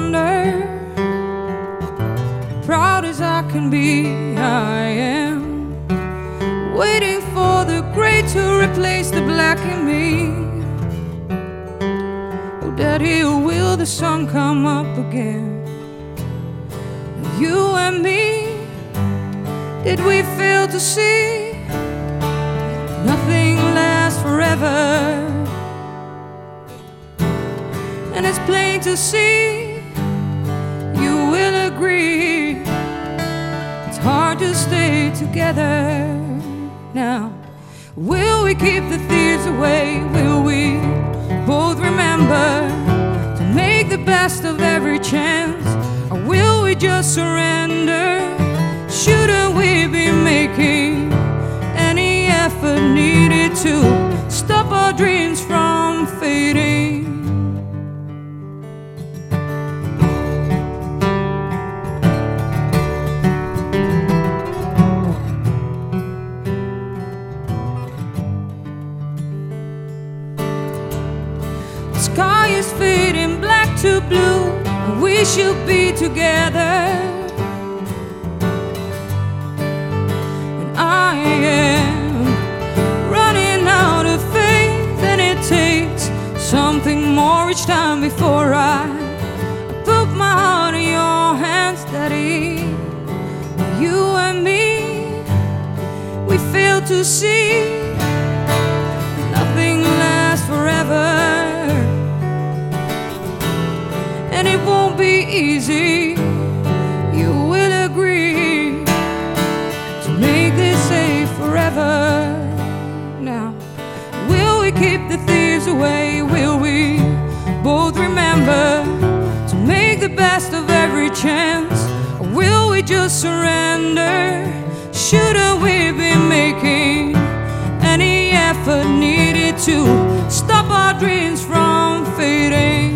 wonder. Proud as I can be, I am waiting for the gray to replace the black in me. Oh, Daddy, will the sun come up again? You and me, did we fail to see nothing lasts forever? And it's plain to see, you will agree, it's hard to stay together now. Will we keep the thieves away? Will we both remember to make the best of every chance? Or will we just surrender? Shouldn't we be making any effort needed to stop our dreams from fading? The sky is fading black to blue, and we should be together. And I am running out of faith, and it takes something more each time before I put my heart in your hands, Daddy. You and me, we fail to see nothing lasts forever. And it won't be easy, you will agree, to make this safe forever. Now, will we keep the thieves away? Will we both remember to make the best of every chance? Or will we just surrender? Shouldn't we be making any effort needed to stop our dreams from fading?